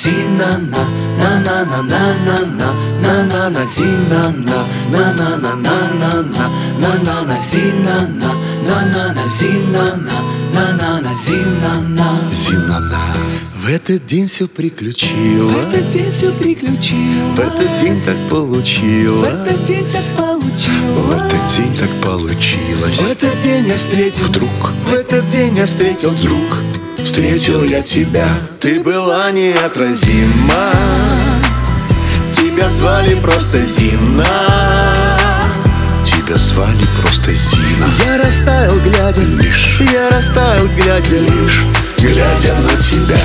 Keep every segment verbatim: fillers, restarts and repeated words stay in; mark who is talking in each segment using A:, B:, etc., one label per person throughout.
A: зина на на на на на на на на на на зина на на на на на на на на на на зина на на на на зина на на на на зина на
B: Зинана. В этот день все приключилось,
A: в этот день все приключилось,
B: в этот день так получилось,
A: в этот день так получилось,
B: в этот день так получилось.
A: В этот день я встретил
B: Вдруг,
A: в этот день я встретил
B: вдруг
A: Встретил я тебя,
B: ты была неотразима.
A: тебя звали просто Зина.
B: Тебя звали просто Зина.
A: Я растаял, глядя
B: Лишь,
A: Я растаял, глядя
B: лишь, глядя на тебя.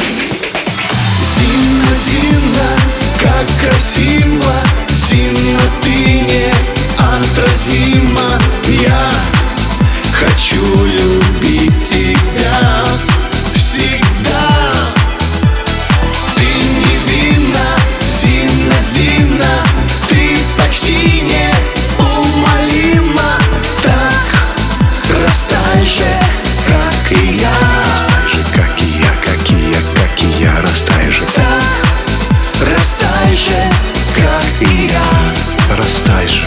A: Зина, Зина, как красиво. Зина, ты неотразима. Я хочу любить тебя всегда. Ты невинна, Зина, Зина, ты почти неумолима. Так растай же, как и я.
B: Растай же, как и я, как и я, как и я. Растай же,
A: Так растай же, как и я.
B: растай же.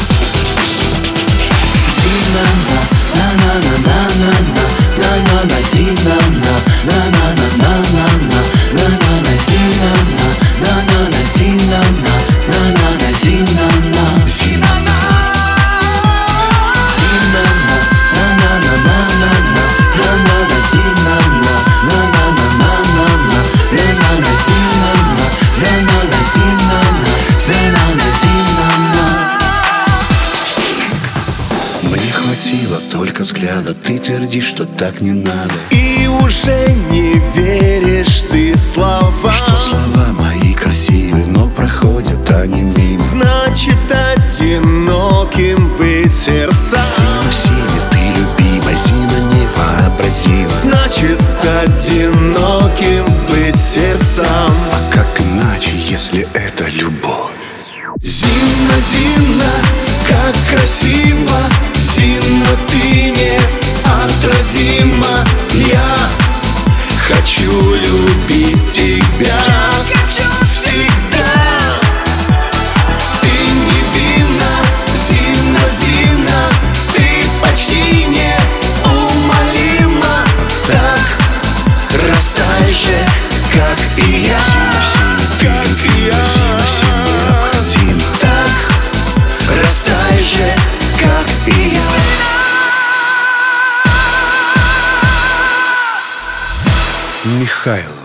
A: Зина на на на на на на на на на Зина на на на на на на на на на на Зина на на на на Зина на на на на Зина на
B: Зина на.
A: Зина на на на на на на на на на Зина на на на на на на на на на Зина на на на Зина на на на Зина на.
B: Мне хватило только взгляда, ты твердишь, что так не надо.
A: И уже не веришь ты словам,
B: Что слова мои красивые, но проходят они мимо.
A: значит одиноким быть сердцам.
B: Зина в силе, ты любима, Зина невообразима.
A: Значит одиноким быть сердцам.
B: А как иначе, если это любовь?
A: Зина, Зина, как красиво. Зина, ты неотразима. Я хочу любить тебя всегда. Ты невинна, Зина, Зина, ты почти неумолима. Так растай же, как и я.
B: Зина в силе, ты любима, Зина всем необходима.
A: Так растай же, как и я.
B: Михаил